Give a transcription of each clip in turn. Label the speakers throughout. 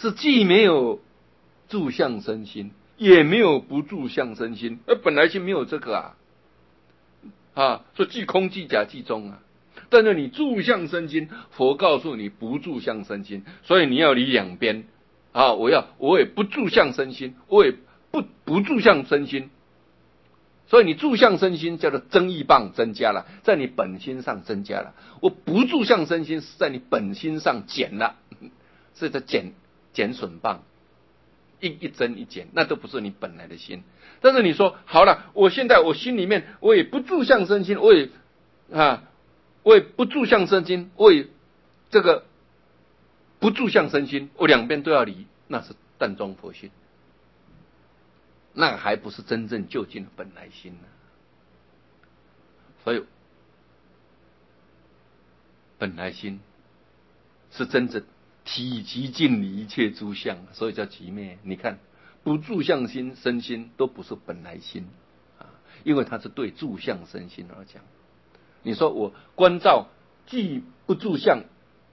Speaker 1: 是既没有住相身心，也没有不住相身心，本来心没有这个所以既空既假既中啊。但是你住相身心，佛告诉你不住相身心，所以你要离两边我也不住相身心，我也不住相身心。所以你住相身心叫做增益棒增加了，在你本心上增加了。我不住相身心是在你本心上减了，是在减损棒，一增一减，那都不是你本来的心。但是你说好了，我现在我心里面我也不住相身心，我也不住相身心，我也这个不住相身心，我两边都要离，那是淡中佛心，那还不是真正究竟的本来心呢。所以本来心是真正体极尽离一切诸相，所以叫极灭。你看不住相心身心都不是本来心因为它是对住相身心而讲。你说我观照既不住相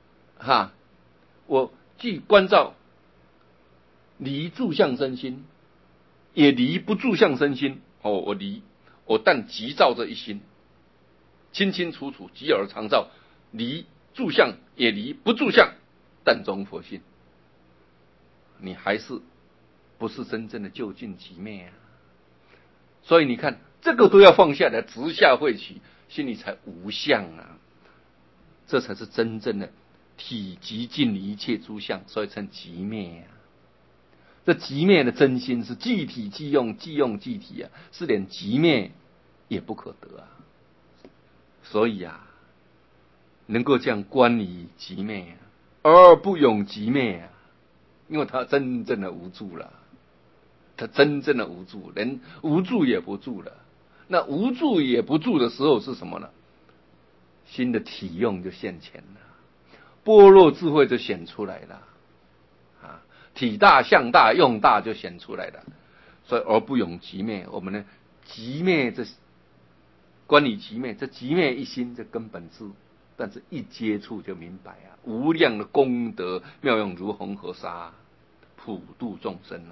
Speaker 1: 我既观照离住相身心，也离不住相身心我但即照这一心，清清楚楚即而常照，离住相也离不住相，但中佛性，你还是不是真正的究竟极灭所以你看这个都要放下来，直下慧起，心里才无相这才是真正的体极尽离一切诸相，所以称极灭这极灭的真心是即体即用，即用即体是连极灭也不可得所以能够这样观离极灭而不永极灭因为他真正的无助了，他真正的无助，连无助也不住了。那无助也不住的时候是什么呢？心的体用就现前了，般若智慧就显出来了体大相大用大就显出来了。所以而不永极灭，我们呢极灭这观理极灭，这极灭一心这根本智，但是一接触就明白无量的功德妙用如恒河沙，普度众生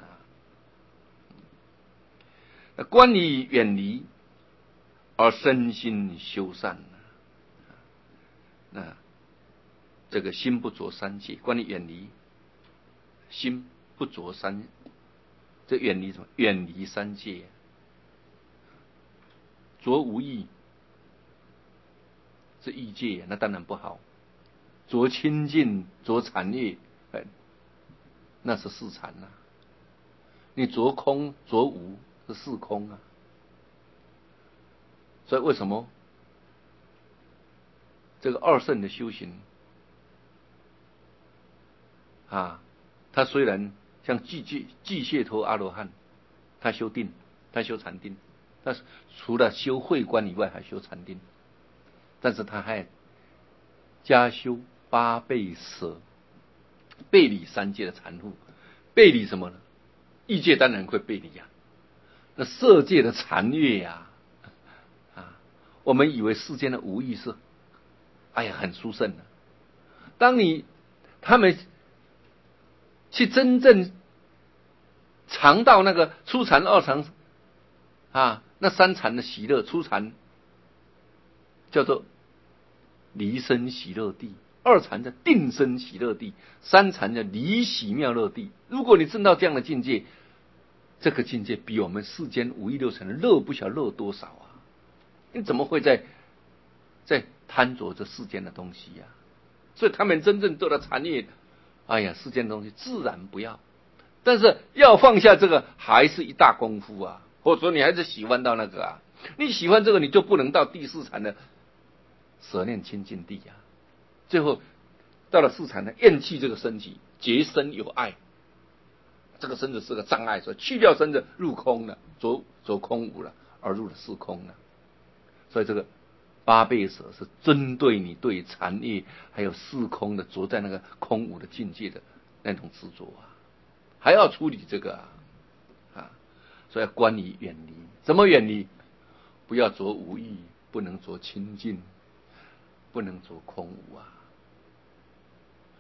Speaker 1: 观理远离而身心修善这个心不着三界，观理远离心不着这远离什么？远离三界着无益是异界那当然不好。着清净着禅悦那是四禅你着空着无是四空所以为什么这个二圣的修行他虽然像巨蟹头阿罗汉，他修定，他修禅定，他除了修慧观以外还修禅定，但是他还加修八倍舍，背离三界的缠缚。背离什么呢？异界当然会背离那色界的禅悦我们以为世间的无益是很殊胜的，当他们去真正尝到那个初禅二禅那三禅的喜乐，初禅叫做离生喜乐地，二禅叫定生喜乐地，三禅叫离喜妙乐地。如果你证到这样的境界，这个境界比我们世间五欲六尘的乐不晓乐多少你怎么会在贪着这世间的东西所以他们真正得到禅悦，世间的东西自然不要，但是要放下这个还是一大功夫或者说你还是喜欢到那个你喜欢这个，你就不能到第四禅的舍念清净地最后到了四禅呢，厌弃这个身体，结身有爱，这个身子是个障碍，所以去掉身子入空了，着空无了，而入了四空了。所以这个八倍舍是针对你对禅悦还有四空的着在那个空无的境界的那种执着还要处理这个所以要观离远离。怎么远离？不要着无益，不能着清净，不能着空无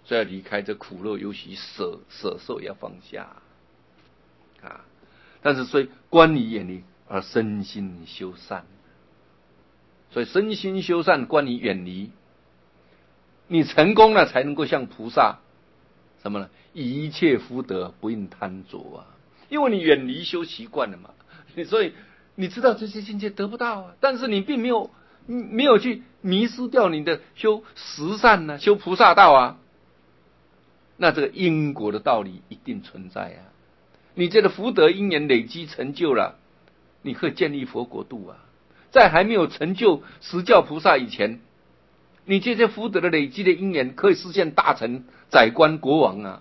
Speaker 1: 所以要离开这苦乐，尤其舍受要放下啊。但是所以观于远离而身心修善，所以身心修善，观于远离，你成功了才能够像菩萨什么呢？一切福德不应贪着啊，因为你远离修习惯了嘛，所以你知道这些境界得不到啊，但是你并没有去迷失掉你的修十善啊，修菩萨道啊，那这个因果的道理一定存在啊。你这个福德因缘累积成就了，你可以建立佛国度啊。在还没有成就十教菩萨以前，你这些福德的累积的因缘可以实现大臣、宰官、国王啊。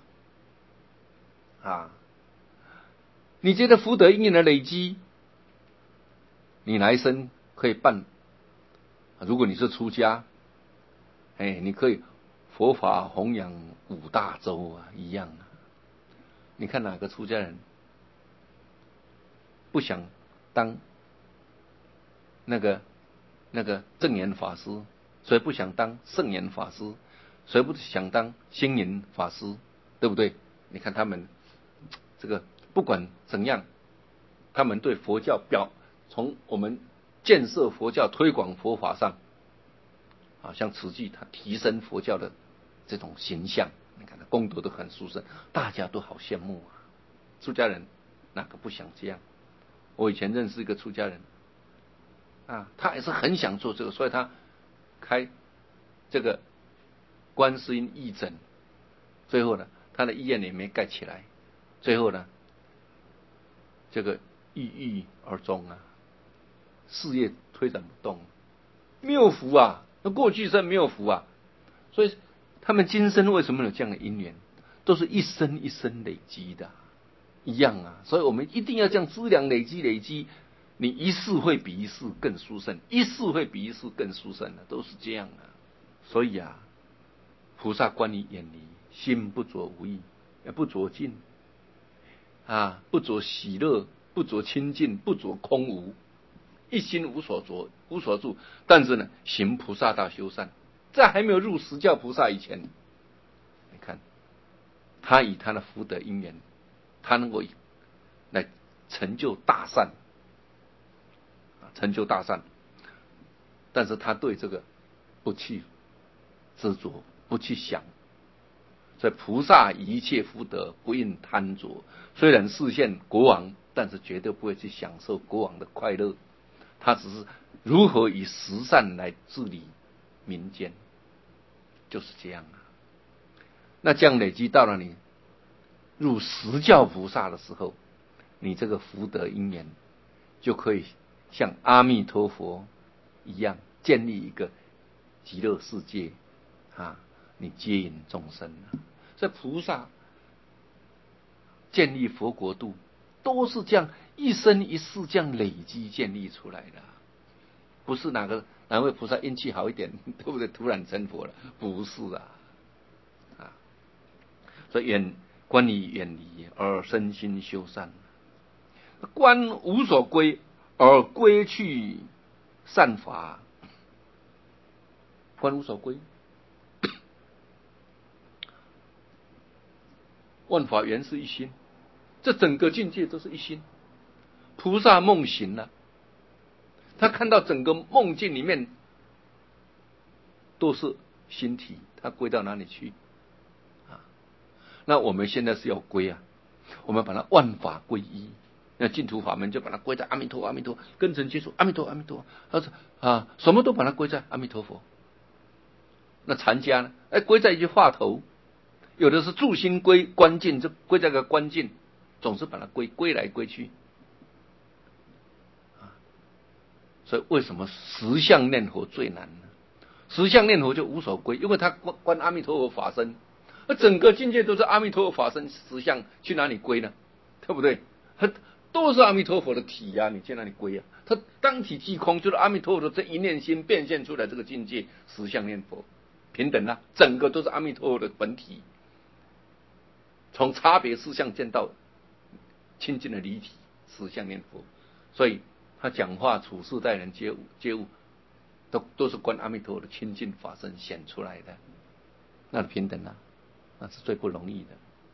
Speaker 1: 你这个福德因缘的累积，你来生可以办。如果你是出家，你可以佛法弘扬五大洲啊，一样啊。你看哪个出家人不想当那个正言法师？谁不想当圣严法师？谁不想当星云法师？对不对？你看他们这个不管怎样，他们对佛教从我们建设佛教、推广佛法上，像慈济，他提升佛教的这种形象，你看他功德都很殊胜，大家都好羡慕啊。出家人哪个不想这样？我以前认识一个出家人他也是很想做这个，所以他开这个观世音义诊，最后呢，他的医院也没盖起来，最后呢，这个郁郁而终啊，事业推展不动，没有福啊，那过去生没有福啊，所以他们今生为什么有这样的因缘，都是一生一生累积的一样啊，所以我们一定要这样资粮累积，你一世会比一世更殊胜，一世会比一世更殊胜的，都是这样啊。所以菩萨观你远离，心不着无益，也不着净不着喜乐，不着清净，不着空无，一心无所着，无所住。但是呢，行菩萨道修善，在还没有入十教菩萨以前，你看他以他的福德因缘，他能够来成就大善，但是他对这个不去执着，不去想。所以菩萨一切福德不应贪着，虽然视现国王，但是绝对不会去享受国王的快乐，他只是如何以十善来治理民间，就是这样那这样累积到了你入十教菩萨的时候，你这个福德因缘就可以像阿弥陀佛一样建立一个极乐世界你接引众生所以菩萨建立佛国度都是这样一生一世这样累积建立出来的，不是哪位菩萨运气好一点，对不对？突然成佛了，不是所以观你远离而身心修善，观无所归而归去善法，观无所归。万法原是一心，这整个境界都是一心。菩萨梦醒了，他看到整个梦境里面都是心体，他归到哪里去那我们现在是要归我们把它万法归一。那净土法门就把它归在阿弥陀阿弥陀，根尘接触阿弥陀阿弥陀，他说什么都把它归在阿弥陀佛。那禅家呢？归在一句话头。有的是住心归观境，就归在个观境，总是把它归来归去所以为什么十相念佛最难呢？十相念佛就无所归，因为他观阿弥陀佛法身，而整个境界都是阿弥陀佛法身十相，去哪里归呢？对不对？他都是阿弥陀佛的体你去哪里归他当体即空，就是阿弥陀佛的这一念心变现出来这个境界，十相念佛平等整个都是阿弥陀佛的本体。从差别事相见到清净的离体，十相念佛，所以他讲话处事待人接物都是观阿弥陀佛的清净法身显出来的，那平等那是最不容易的。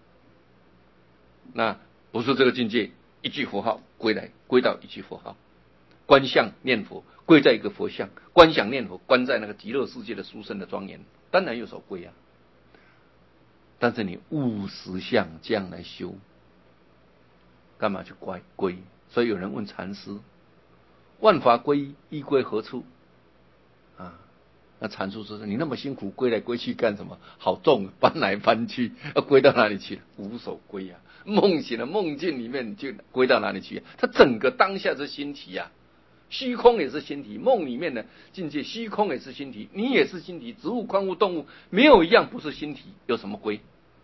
Speaker 1: 那不是这个境界，一句佛号归到一句佛号，观相念佛归在一个佛像，观想念佛关在那个极乐世界的殊胜的庄严，当然有所归啊。但是你悟实相这样来修，干嘛去归？所以有人问禅师：万法归一，一归何处？啊，那禅师说：你那么辛苦归来归去干什么？好重，搬来搬去，要归到哪里去？无所归啊！梦醒了，梦境里面就归到哪里去？它整个当下是心体啊，虚空也是心体，梦里面的境界，虚空也是心体，你也是心体，植物、矿物、动物，没有一样不是心体，有什么归？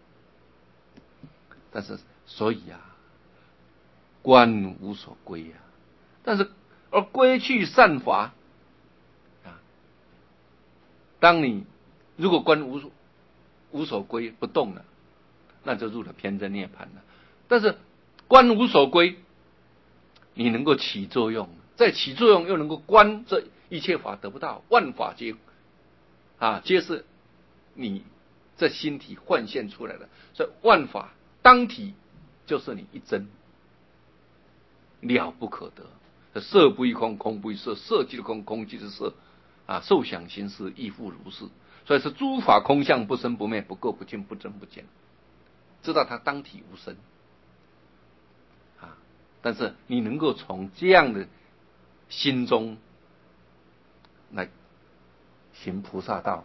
Speaker 1: 但是，所以啊，观无所归啊。但是，而归去善法啊，当你如果观无所归不动了，那就入了偏真涅槃了。但是观无所归，你能够起作用，再起作用又能够观这一切法得不到，万法皆是你这心体幻现出来的，所以万法当体就是你一真，了不可得。色不异空，空不异色，色即是空，空即是色啊，受想行识亦复如是。所以是诸法空相，不生不灭，不垢不净，不增不减，知道它当体无生啊。但是你能够从这样的心中来行菩萨道，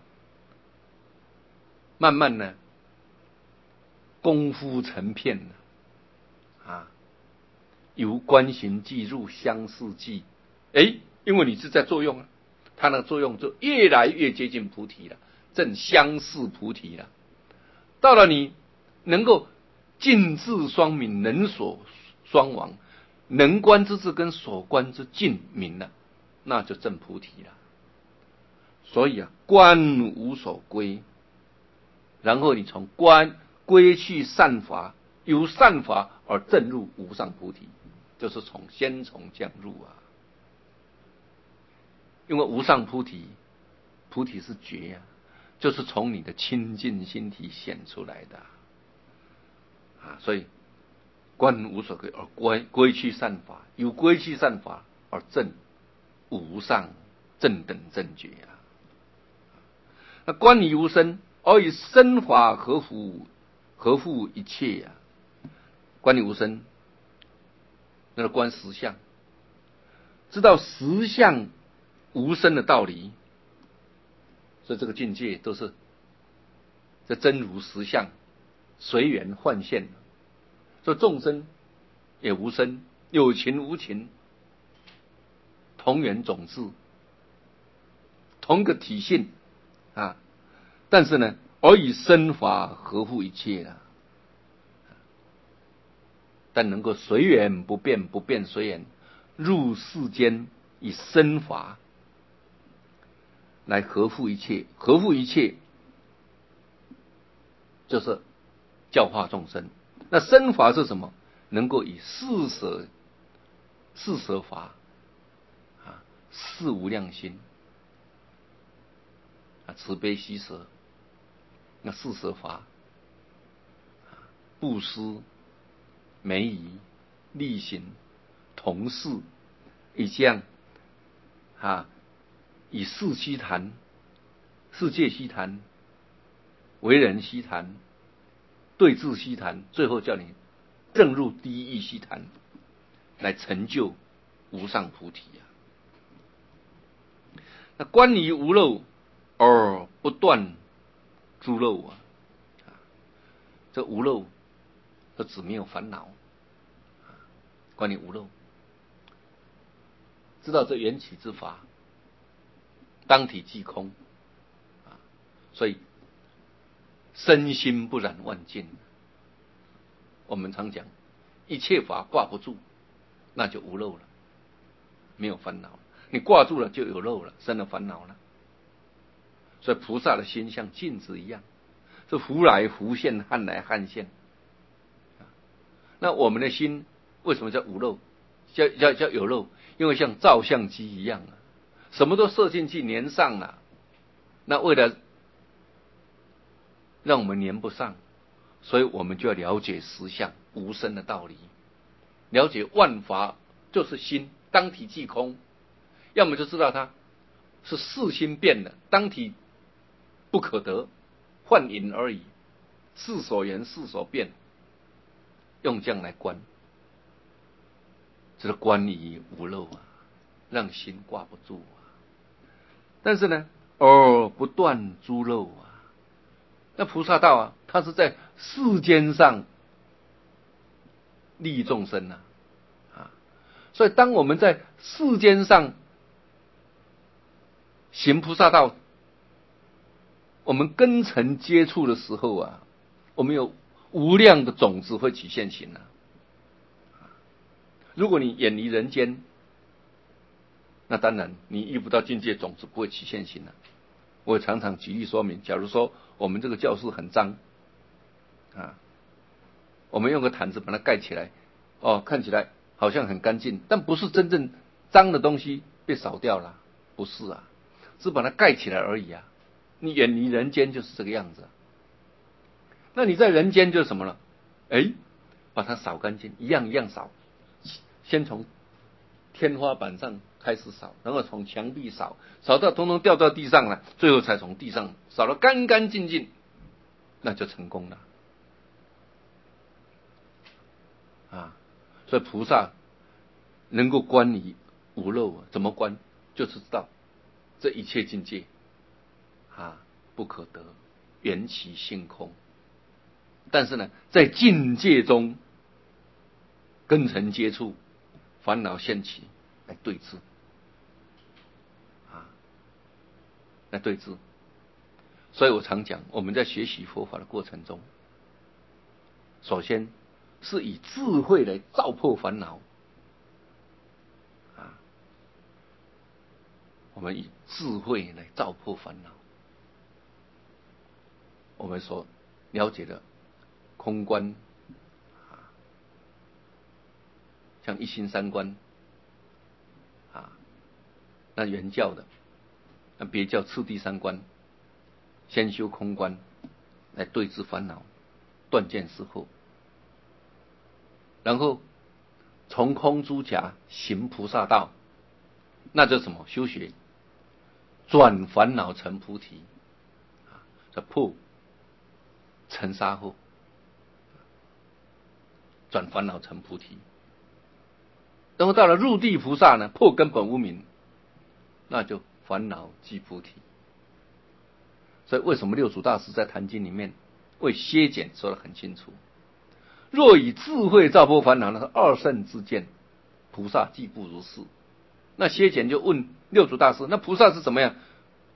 Speaker 1: 慢慢呢功夫成片啊，由观行记入相似记，因为你是在作用啊，它那个作用就越来越接近菩提了，正相似菩提了。到了你能够尽智双明，能所双亡，能观之智跟所观之尽明了，那就正菩提了。所以啊，观无所归，然后你从观归去善法，由善法而证入无上菩提，就是先从这样入啊。因为无上菩提，菩提是觉啊，就是从你的清净心体显出来的啊。所以观无所归而归去善法，由归去善法而证无上正等正觉啊。那观你无生，而以生法合乎一切啊。观你无生，那个观实相，知道实相无生的道理，所以这个境界都是这真如实相随缘幻现。所以众生也无生，有情无情，同源种质，同个体性啊。但是呢，而以生法合乎一切啊，但能够随缘不变，不变随缘，入世间以生法来合乎一切，合乎一切就是教化众生。那生法是什么？能够以四舍法啊，四无量心啊，慈悲喜舍，那四舍法，布施、梅仪、力行、同事，以这样啊，以事悉谈、世界悉谈、为人悉谈、对治悉谈，最后叫你正入第一义悉谈，来成就无上菩提啊。那观于无漏而不断诸漏啊，这无漏这指没有烦恼，观于无漏，知道这缘起之法当体即空啊，所以身心不染万境。我们常讲一切法挂不住，那就无漏了，没有烦恼了。你挂住了就有漏了，生了烦恼了。所以菩萨的心像镜子一样，是忽来忽现，汉来汉现。那我们的心为什么叫无漏，叫有漏？因为像照相机一样啊，什么都射进去粘上了，那为了让我们粘不上， 所以我们就要了解实相无生的道理，了解万法就是心，当体即空。要么就知道它是事心变的，当体不可得，幻影而已，事所言事所变，用这样来观，这是观理无漏啊，让心挂不住啊。但是呢，而不断诸漏啊。那菩萨道啊，它是在世间上利益众生啊，所以当我们在世间上行菩萨道，我们根尘接触的时候啊，我们有无量的种子会起现行啊。如果你远离人间，那当然你遇不到境界，种子不会起现行啊。我常常举例说明，假如说我们这个教室很脏啊，我们用个毯子把它盖起来，看起来好像很干净，但不是真正脏的东西被扫掉了，不是啊，是把它盖起来而已啊。你远离人间就是这个样子。那你在人间就是什么了？把它扫干净，一样一样扫，先从天花板上开始扫，然后从墙壁扫，扫到通通掉到地上了，最后才从地上扫得干干净净，那就成功了啊！所以菩萨能够观理无漏啊，怎么观？就是知道这一切境界不可得，缘起性空。但是呢，在境界中根尘接触，烦恼现起，来对治来对治。所以我常讲，我们在学习佛法的过程中，首先是以智慧来照破烦恼我们以智慧来照破烦恼。我们所了解的空观像一心三观那原教的，那别教次第三观，先修空观来对治烦恼，断见思惑，然后从空诸假行菩萨道，那叫什么？修学转烦恼成菩提这破尘沙惑，转烦恼成菩提。然后到了入地菩萨呢，破根本无明，那就烦恼即菩提。所以为什么六祖大师在《坛经》里面为歇简说得很清楚，若以智慧照破烦恼，那是二圣之见，菩萨既不如是。那歇简就问六祖大师，那菩萨是怎么样？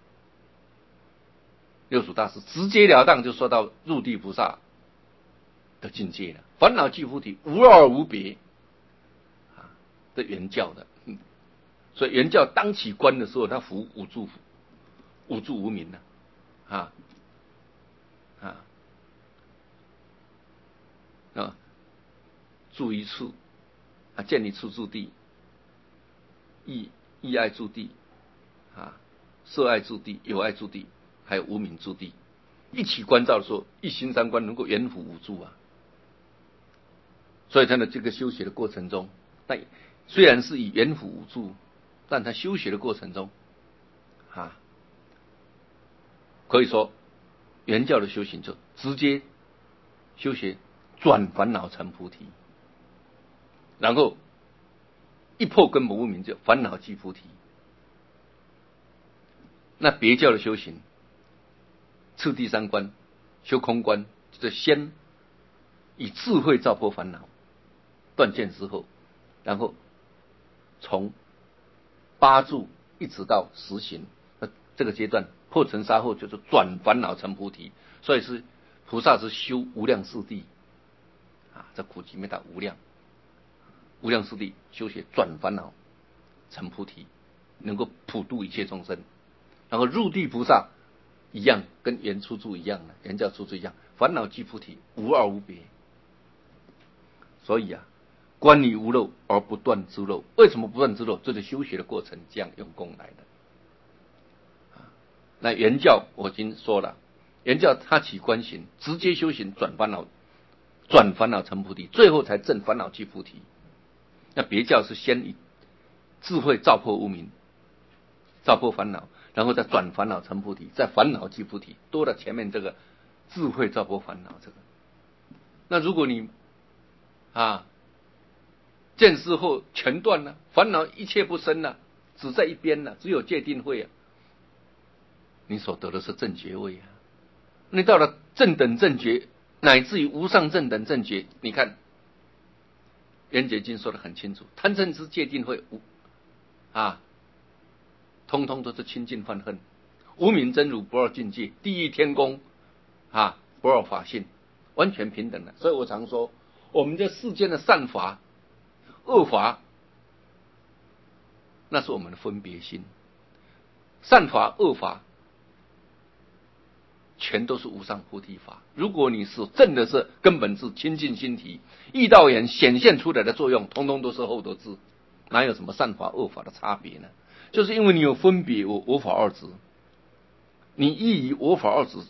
Speaker 1: 六祖大师直截了当就说到入地菩萨的境界了，烦恼即菩提，无二无别这原教的。所以原教当起观的时候，他服五住无明住一处见一处住地，意爱住地色爱住地，有爱住地，还有无明住地，一起观照的时候，一心三观能够圆辅无住所以他的这个修学的过程中，但虽然是以圆辅无住，但他修学的过程中可以说原教的修行就直接修学转烦恼成菩提，然后一破根本无明，就烦恼即菩提。那别教的修行次第三观修空观，就是先以智慧照破烦恼，断见之后，然后从八住一直到十行，这个阶段破尘沙惑就是转烦恼成菩提。所以是菩萨是修无量四谛这苦集灭道无量四谛修学转烦恼成菩提，能够普度一切众生。然后入地菩萨一样，跟原初住一样的，原教初住一样，烦恼即菩提，无二无别。所以观理无漏而不断之漏。为什么不断之漏？这是修学的过程，这样用功来的那原教我已经说了，原教他起观行，直接修行转烦恼转烦恼成菩提，最后才证烦恼即菩提。那别教是先以智慧照破无明，照破烦恼，然后再转烦恼成菩提，再烦恼即菩提，多了前面这个智慧照破烦恼这个。那如果你见识后全断了，烦恼一切不生了，只在一边了，只有戒定慧啊，你所得的是正觉位啊。你到了正等正觉，乃至于无上正等正觉，你看圆觉经说得很清楚，贪嗔痴戒定慧通通都是清净幻恨，无明真如不二境界，地狱天宫不二法性，完全平等的。所以我常说，我们这世间的善法、恶法，那是我们的分别心。善法、恶法，全都是无上菩提法。如果你是正的是根本是清净心体，意道眼显现出来的作用，通通都是后得智，哪有什么善法、恶法的差别呢？就是因为你有分别我法二执，你依于我法二执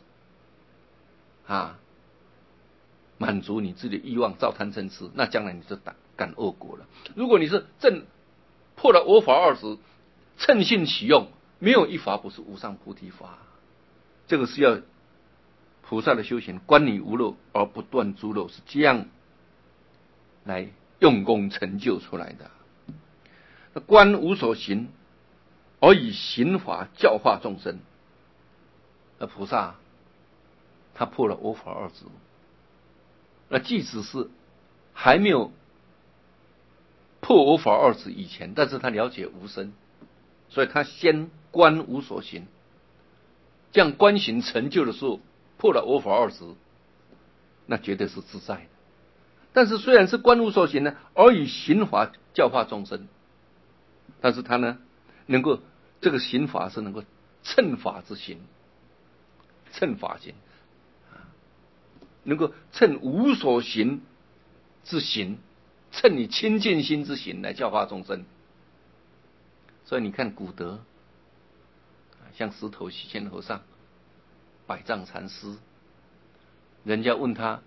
Speaker 1: 满足你自己的欲望，造贪嗔痴，那将来你就感恶果了。如果你是正破了我法二执，称性起用，没有一法不是无上菩提法。这个是要菩萨的修行，观你无漏而不断诸漏，是这样来用功成就出来的。那观无所行，而以行法教化众生。那菩萨他破了我法二执，那即使是还没有破我法二执以前，但是他了解无生，所以他先观无所行，这样观行成就的时候，破了我法二执，那绝对是自在的。但是虽然是观无所行呢，而以行法教化众生，但是他呢，能够这个行法是能够乘法之行，乘法行，能够乘无所行之行，乘你清净心之行来教化众生。所以你看古德，像石头西迁和尚、百丈禅师，人家问他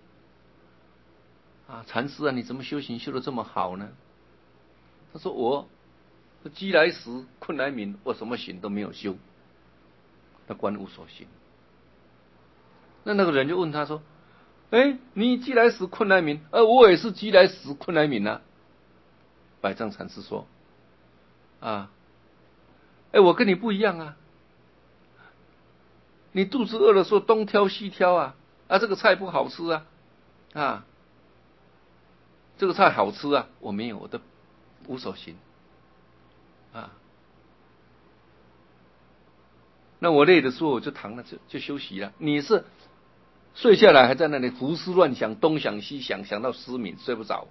Speaker 1: 禅师你怎么修行修得这么好呢？他说我饥来食，困来眠，我什么行都没有修，他观无所行。那个人就问他说，你饥来食，困来眠，我也是饥来食，困来眠啊。百丈禅师说我跟你不一样啊，你肚子饿的时候东挑西挑这个菜不好吃这个菜好吃我没有，我的无所行那我累的时候我就躺了，就休息了。你是睡下来还在那里胡思乱想，东想西想，想到失眠睡不着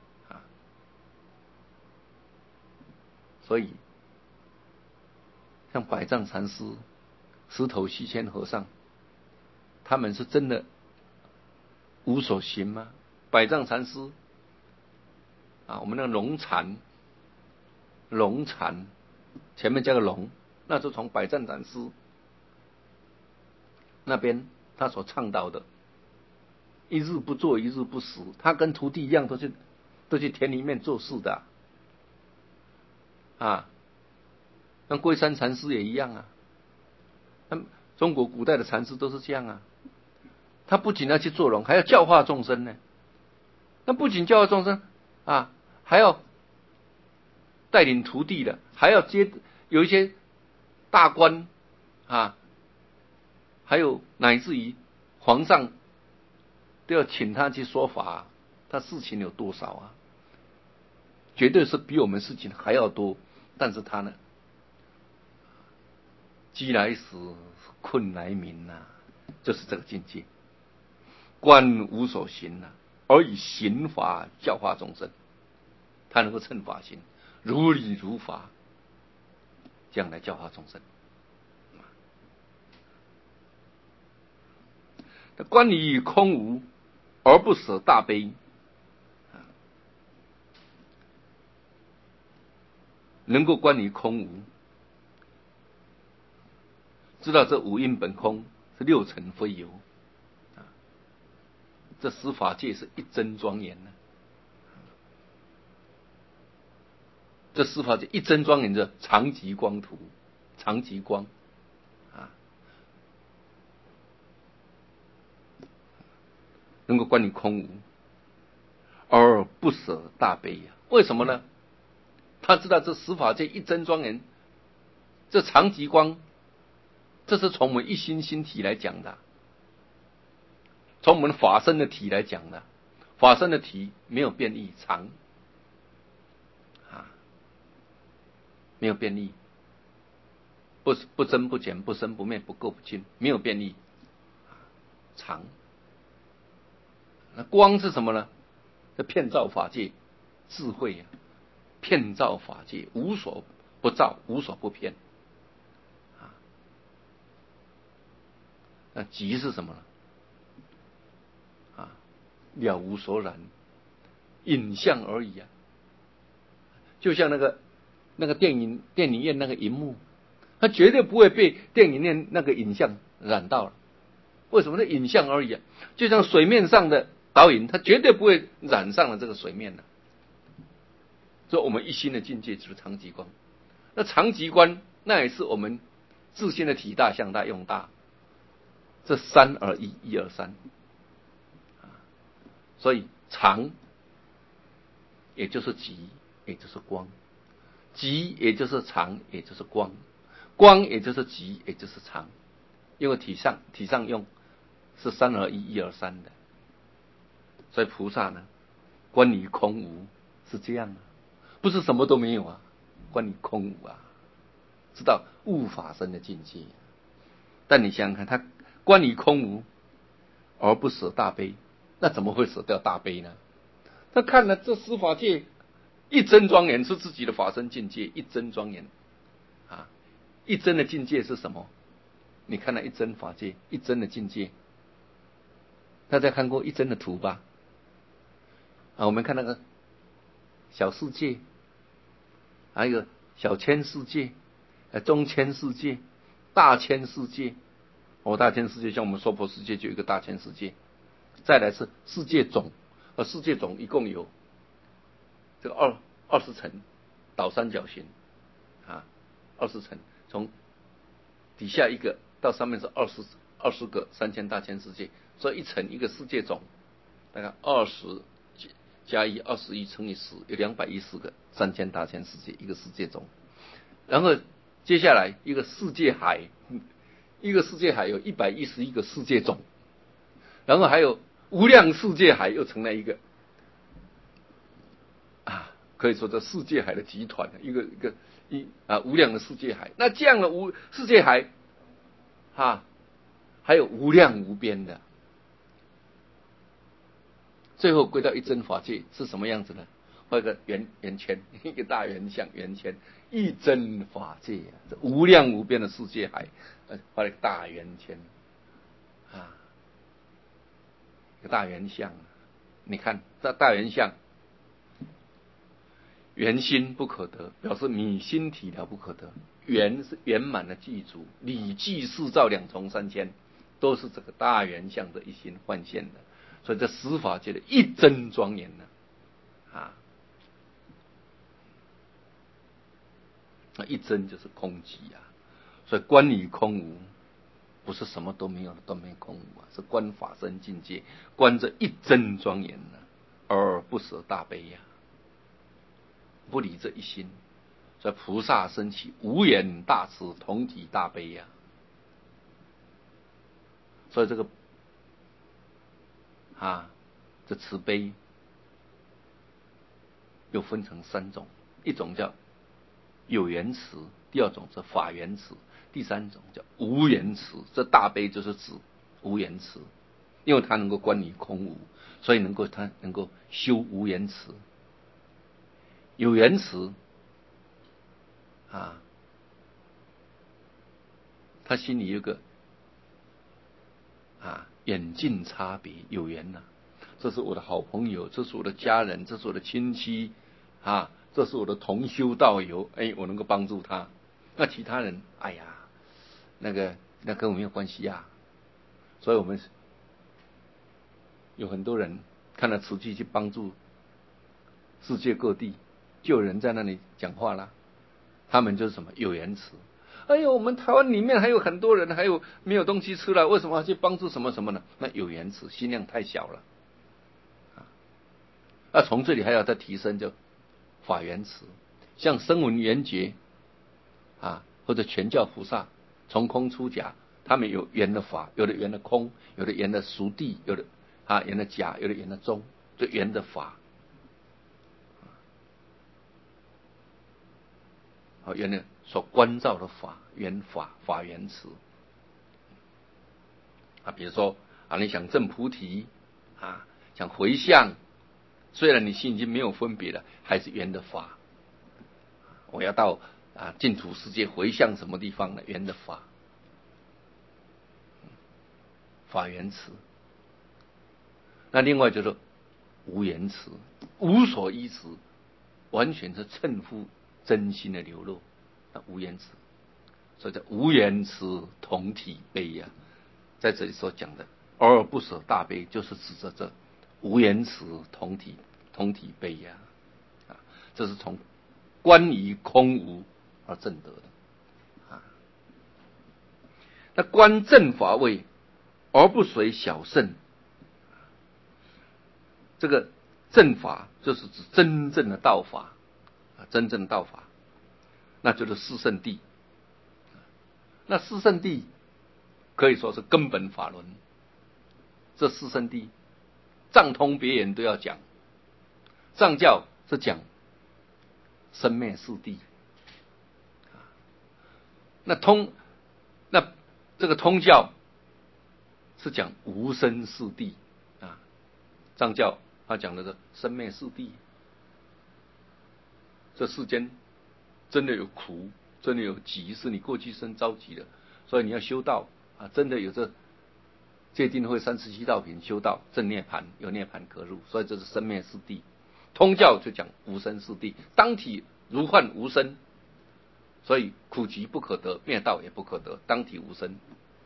Speaker 1: 所以像百丈禅师、石头西迁和尚，他们是真的无所行吗？百丈禅师我们那个龙禅前面加个龙，那是从百丈禅师那边他所倡导的，一日不做一日不食。他跟徒弟一样，都去田里面做事的那龟山禅师也一样中国古代的禅师都是这样他不仅要去做龙，还要教化众生呢。那不仅教化众生还要带领徒弟的，还要有一些大官还有乃至于皇上都要请他去说法他事情有多少绝对是比我们事情还要多。但是他呢，饥来食，困来眠就是这个境界。观无所行而以行法教化众生，他能够乘法行，如理如法，这样来教化众生。观理空无而不舍大悲，能够观理空无，知道这五蕴本空是六尘非有这十法界是一真庄严呢。这十法界一真庄严的常寂光图，常寂光啊，能够观你空无，而不舍大悲呀。为什么呢？他知道这十法界一真庄严，这常寂光，这是从我们一心心体来讲的，从我们法身的体来讲的。法身的体没有变异，常啊，没有变异，不增不减，不生不灭，不垢不净，没有变异，常。那光是什么呢？这遍照法界，智慧啊，遍照法界，无所不照，无所不遍。啊，那寂是什么呢？啊，了无所染，影像而已啊。就像那个电影院那个荧幕，它绝对不会被电影院那个影像染到了。为什么？那影像而已啊。就像水面上的导引，它绝对不会染上了这个水面的。所以我们一心的境界就是常寂光。那常寂观，那也是我们自性的体大、相大、用大，这三而一，一而三。所以常也就是寂，也就是光；寂也就是常，也就是光；光也就是寂，也就是常。因为体上用是三而一，一而三的。所以菩萨呢，观你空无是这样啊，不是什么都没有啊，观你空无啊，知道悟法身的境界。但你想想看，他观你空无而不舍大悲，那怎么会舍掉大悲呢？他看了这十法界一真庄严是自己的法身境界，一真庄严啊，一真的境界是什么？你看了一真法界，一真的境界，大家看过一真的图吧？啊，我们看那个小世界，还有小千世界，中千世界，大千世界。大千世界像我们娑婆世界就有一个大千世界，再来是世界总，世界总一共有这个20层倒三角形啊，20层，从底下一个到上面是20个3000大千世界，所以一层一个世界总，大概20加1 21乘以10有214个3000大千世界，一个世界总。然后接下来一个世界海，一个世界海有111个世界总，然后还有无量世界海又成了一个啊，可以说这世界海的集团，无量的世界海。那这样的世界海还有无量无边的，最后归到一真法界是什么样子呢？画一个圆圈，一个大圆像圆圈，一真法界啊，这无量无边的世界海，画了一个大圆圈啊，一个大圆像。你看这大圆像，圆心不可得，表示你心体了不可得。圆是圆满的具足，理具四照两重三千，都是这个大圆像的一心幻现的。所以这十法界的一真庄严呢，那一真就是空寂啊。所以观你空无，不是什么都没有的，都没空无啊，是观法身境界，观这一真庄严呢，而不舍大悲呀，不离这一心。所以菩萨生起无眼大慈，同体大悲呀。所以这个这慈悲又分成3种，一种叫有缘慈，第二种是法缘慈，第三种叫无缘慈。这大悲就是指无缘慈，因为它能够观你空无，所以它能够修无缘慈。有缘慈他心里有个远近差别，有缘呐，这是我的好朋友，这是我的家人，这是我的亲戚这是我的同修道友，我能够帮助他。那其他人，那跟我没有关系啊。所以我们有很多人看了慈济去帮助世界各地，就有人在那里讲话啦。他们就是什么有缘慈。哎呦，我们台湾里面还有很多人还有没有东西吃了，为什么要去帮助什么什么呢？那有缘慈，心量太小了。那从这里还要再提升，就法缘慈，像声闻缘觉或者全教菩萨从空出假，他们有缘的法，有的缘的空，有的缘的熟地，有的缘的假，有的缘的中，这缘的法。缘的所关照的法，缘法，法缘慈。比如说你想证菩提想回向，虽然你心已经没有分别了，还是缘的法。我要到净土世界回向什么地方呢？缘的法，法缘慈。那另外就是无缘慈，无所依持，完全是称呼真心的流露，那无缘慈，所以叫无缘慈同体悲在这里所讲的偶尔不舍大悲，就是指着这无缘慈同体悲这是从观于空无而证得的那观正法位而不随小圣，这个正法就是指真正的道法真正的道法，那就是四圣谛。那四圣谛可以说是根本法轮，这四圣谛藏通别言都要讲。藏教是讲生灭四谛，那这个通教是讲无生四谛藏教他讲的是生灭四谛。这世间真的有苦，真的有急，是你过去生着急的，所以你要修道真的有这戒定慧37道品修道正涅盘，有涅盘可入，所以这是生灭四谛。通教就讲无生四谛，当体如幻无生，所以苦集不可得，灭道也不可得，当体无生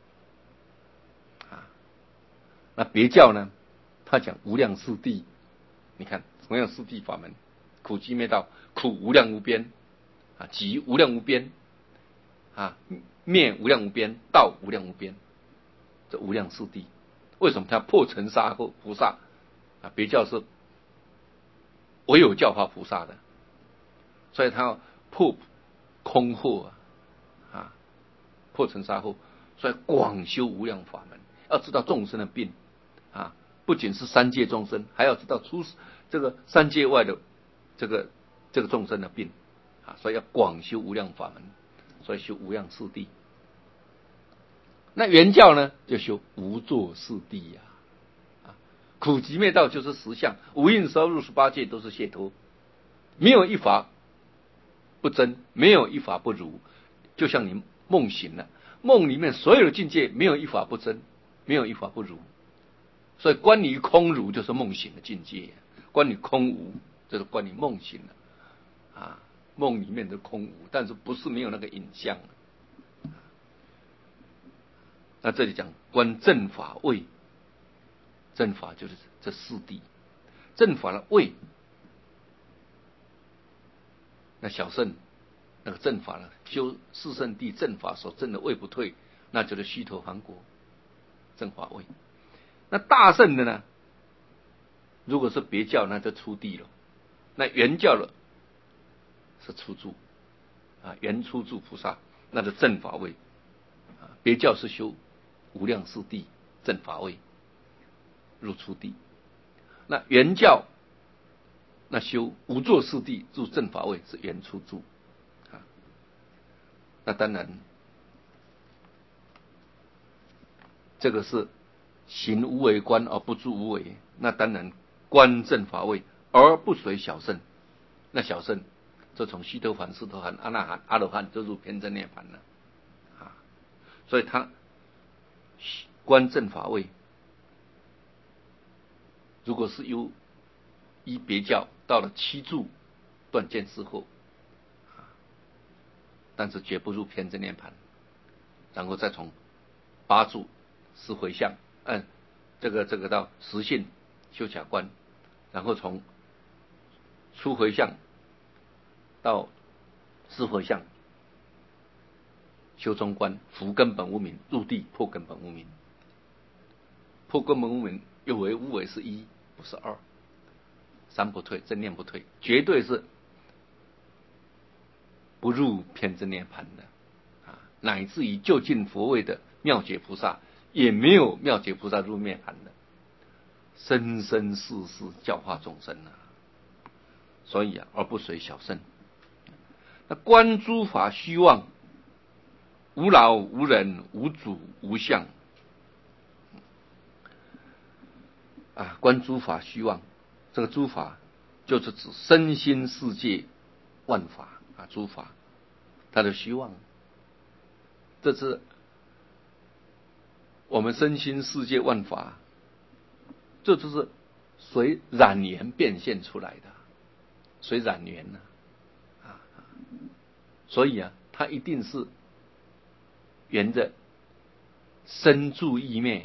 Speaker 1: 那别教呢，他讲无量四谛。你看同样四谛法门，苦集灭道，苦无量无边集无量无边灭无量无边，道无量无边，这无量四谛。为什么他破尘沙后菩萨别教是唯有教化菩萨的，所以他要破空惑破尘沙后，所以广修无量法门。要知道众生的病不仅是三界众生，还要知道这个三界外的这个众生的病所以要广修无量法门，所以修无量四谛。那原教呢，就修无作四谛苦集灭道就是实相，五蕴十二入十八界都是解脱，没有一法不真，没有一法不如。就像你梦醒了，梦里面所有的境界没有一法不真，没有一法不如。所以观于空如就是梦醒的境界，观于空无就是观于梦醒了梦里面的空无，但是不是没有那个影像。那这里讲观正法位，正法就是这四谛，正法的位，那小圣那个正法呢，修四圣谛正法所证的位不退，那就是须陀洹果正法位。那大圣的呢，如果是别教那就出地了，那原教了是出住原出住菩萨，那是正法位别教是修无量四谛正法位入出地，那原教那修无作四谛入正法位是原出住那当然这个是行无为观而不住无为，那当然观正法位而不随小圣。那小圣就从须陀洹、斯陀含、阿那含、阿罗汉就入偏真涅盘了所以他观正法位，如果是依别教到了七住断见思后但是绝不入偏真涅盘，然后再从八住十回向这个到实性修卡关，然后从出回向到四回向修中观，伏根本无明，入地破根本无明。破根本无明，有为无为是一，不是二。三不退，正念不退，绝对是不入偏真涅盘的乃至于就近佛位的妙觉菩萨，也没有妙觉菩萨入涅盘的，生生世世教化众生所以而不随小圣。那观诸法虚妄，无老无人无主无相观诸法虚妄，这个诸法就是指身心世界万法诸法它的虚妄，这是我们身心世界万法，这就是随染缘变现出来的，随染缘所以它一定是沿着生住异灭，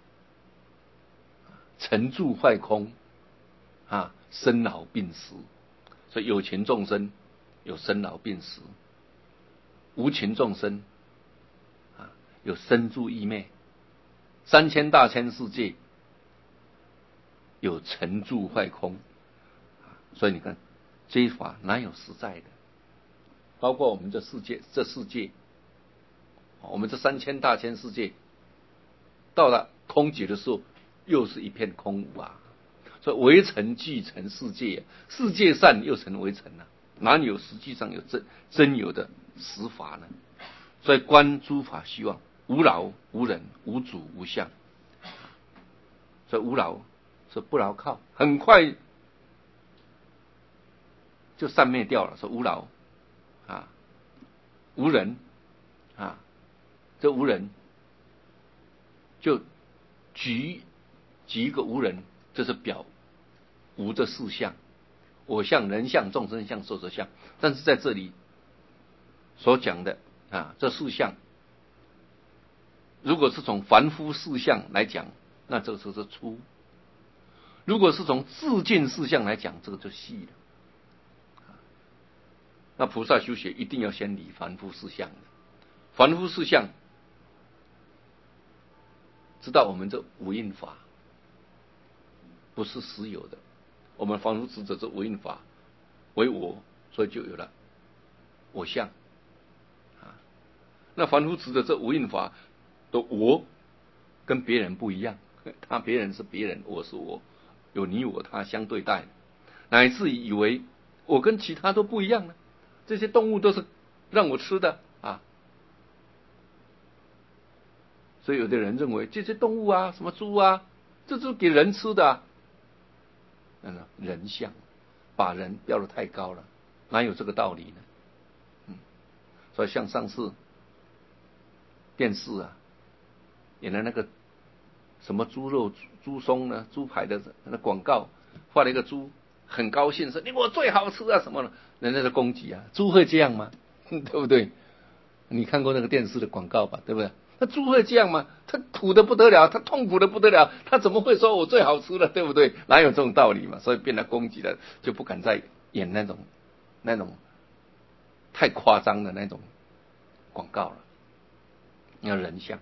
Speaker 1: 成住坏空生老病死。所以有情众生有生老病死，无情众生有生住异灭，三千大千世界有成住坏空。所以你看这一法哪有实在的？包括我们这世界，我们这三千大千世界到了空寂的时候，又是一片空无所以微尘俱成世界，世界善又成微尘哪里有实际上有真有的实法呢？所以观诸法虚妄，无老无人无主无相。所以无老是不牢靠，很快就散灭掉了。说无老无人这无人就举一个无人，这是表无这四相，我相、人相、众生相、寿者相。但是在这里所讲的这四相，如果是从凡夫四相来讲，那这个就是粗；如果是从自尽四相来讲，这个就细了。那菩萨修学一定要先理凡夫四相的，凡夫四相知道我们这无印法不是实有的，我们凡夫执着这无印法为我，所以就有了我相那凡夫执着这无印法的我跟别人不一样，他别人是别人，我是我，有你我他相对待，乃至以为我跟其他都不一样呢。这些动物都是让我吃的所以有的人认为这些动物什么猪这是给人吃的人相，把人标得太高了，哪有这个道理呢？所以像上次电视演的那个什么猪肉猪松呢，猪排的那广告，画了一个猪很高兴说你我最好吃什么的，人家的攻击猪会这样吗？对不对？你看过那个电视的广告吧，对不对？那猪会这样吗？他苦的不得了，他痛苦的不得了，他怎么会说我最好吃了，对不对？哪有这种道理嘛？所以变得攻击了，就不敢再演那种太夸张的那种广告了。要人相，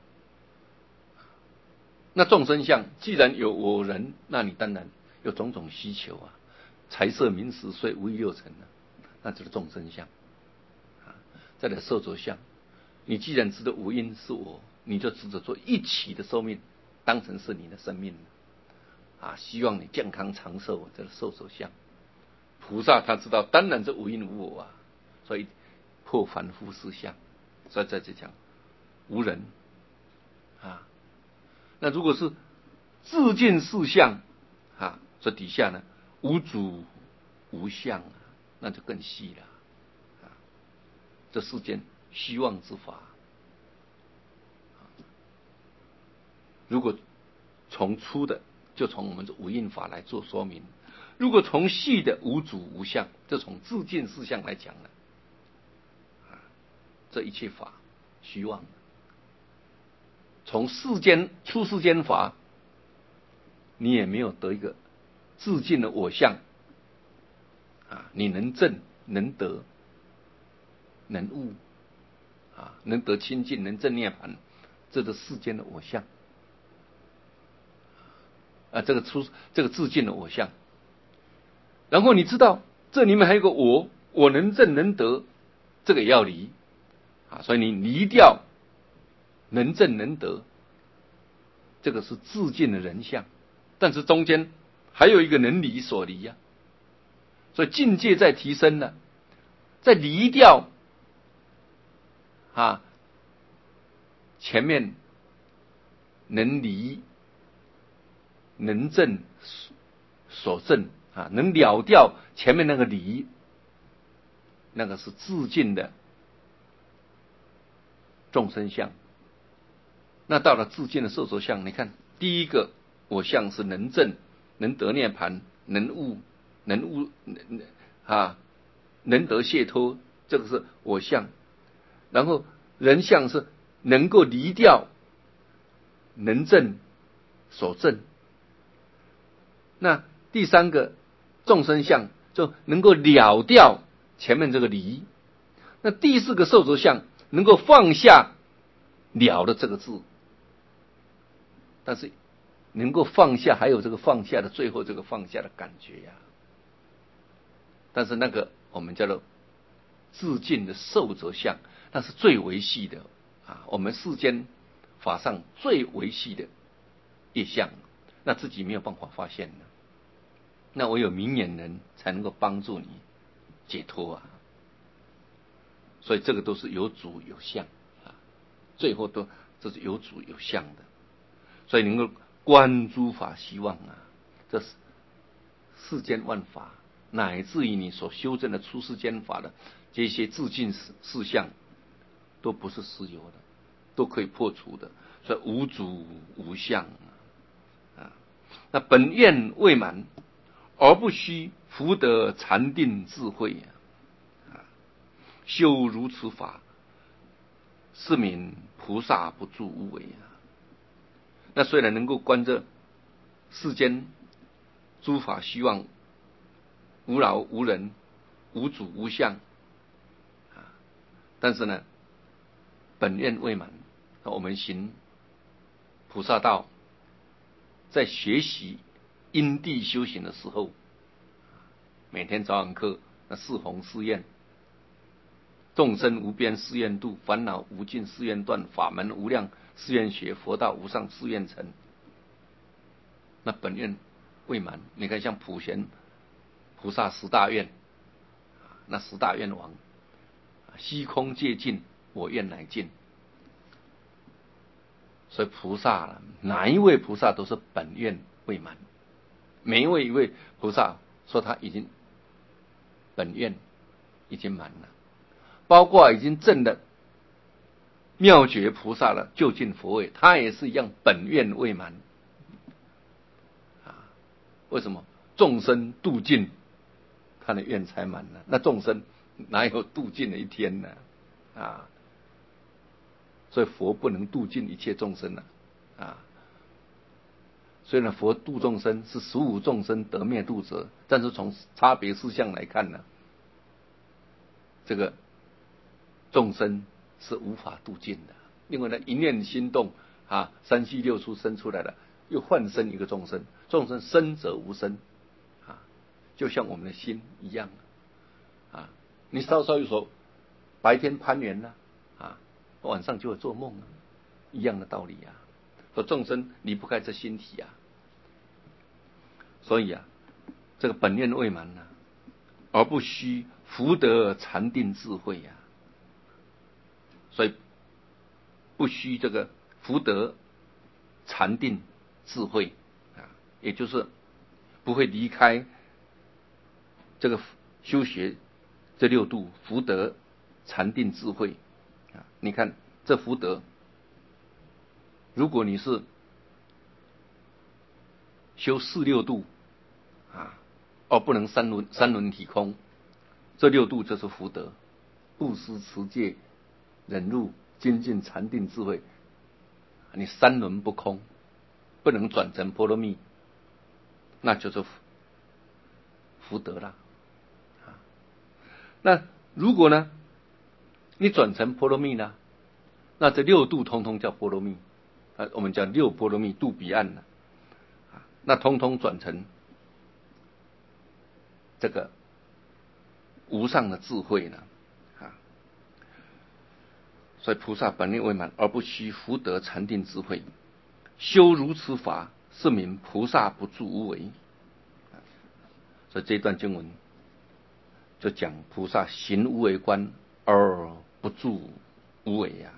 Speaker 1: 那众生相，既然有我人，那你当然有种种需求财色名食睡五欲六尘那就是众生相再来寿者相，你既然知道无因是我，你就执着做一起的寿命，当成是你的生命希望你健康长寿，这是寿者相。菩萨他知道，当然是无因无我所以破凡夫四相。所以在这讲无人那如果是自尽四相这底下呢无主无相那就更细了这世间虚妄之法如果从粗的就从我们这无印法来做说明，如果从细的无主无相，就从自尽四相来讲了这一切法虚妄。从出世间法，你也没有得一个自尽的我相啊，你能证能得能悟啊，能得清净能证涅槃，这个世间的我相啊，这个自尽的我相。然后你知道这里面还有个我能证能得，这个也要离啊，所以你离掉能证能得，这个是自尽的人相，但是中间还有一个能离所离啊，所以境界在提升了，在离掉啊前面能离能证所证啊，能了掉前面那个离，那个是自尽的众生相。那到了自尽的受着相，你看第一个我相是能证能得涅槃能悟能得解脱，这个是我相。然后人相是能够离掉能证所证。那第三个众生相就能够了掉前面这个离。那第四个受着相能够放下了的这个字，但是能够放下还有这个放下的最后这个放下的感觉呀。但是那个我们叫做自尽的受着相，那是最维系的啊，我们世间法上最维系的业相，那自己没有办法发现的，那唯有明眼人才能够帮助你解脱啊。所以这个都是有主有相啊，最后这是有主有相的。所以能够观诸法希望啊，这是世间万法，乃至于你所修正的出世间法的这些自尽事项，都不是实有的，都可以破除的。所以无主无相啊。那本愿未满，而不须福德禅定智慧啊，修如此法，是名菩萨不住无为啊。那虽然能够观这世间诸法虚妄，无老无人，无主无相啊，但是呢，本愿未满。我们行菩萨道，在学习因地修行的时候，每天早晚课那四弘誓愿：众生无边誓愿度，烦恼无尽誓愿断，法门无量誓愿学，佛道无上誓愿成。那本愿未满，你看像普贤菩萨十大愿，那十大愿王，虚空界尽，我愿乃尽。所以菩萨哪一位菩萨都是本愿未满，每一位菩萨说他已经本愿已经满了，包括已经证的妙觉菩萨了，究竟佛位，他也是一样本愿未满啊。为什么？众生度尽，他的愿才满了。那众生哪有度尽的一天呢？啊，所以佛不能度尽一切众生啊。虽然佛度众生是15众生得灭度者，但是从差别事项来看呢，这个众生是无法度尽的。另外呢，一念心动啊，三虚六出生出来了，又换生一个众生，众生生者无生啊，就像我们的心一样啊。你稍稍一说，白天攀缘了啊，晚上就会做梦了，一样的道理啊。说众生离不开这心体啊，所以啊，这个本愿未满呢，而不须福德禅定智慧呀。所以不须这个福德禅定智慧啊，也就是不会离开这个修学这六度福德禅定智慧啊。你看这福德，如果你是修四六度啊，而不能三轮体空，这六度就是福德：布施、持戒、忍辱、精进、禅定、智慧。你三轮不空，不能转成波罗蜜，那就是福德了。那如果呢，你转成波罗蜜呢，那这六度通通叫波罗蜜，我们讲六波罗蜜度彼岸了，那通通转成这个无上的智慧呢，所以菩萨本念未满，而不须福德禅定智慧，修如此法，是名菩萨不住无为。所以这一段经文就讲菩萨行无为观而不住无为呀。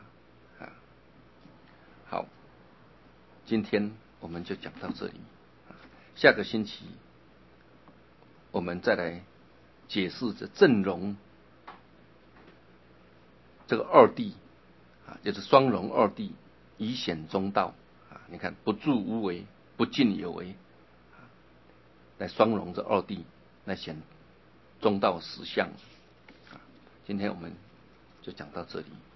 Speaker 1: 好，今天我们就讲到这里，下个星期我们再来解释这正容这个二谛，就是双融二谛，以显中道。你看不住无为，不尽有为，来双融这二谛，来显中道实相。今天我们就讲到这里。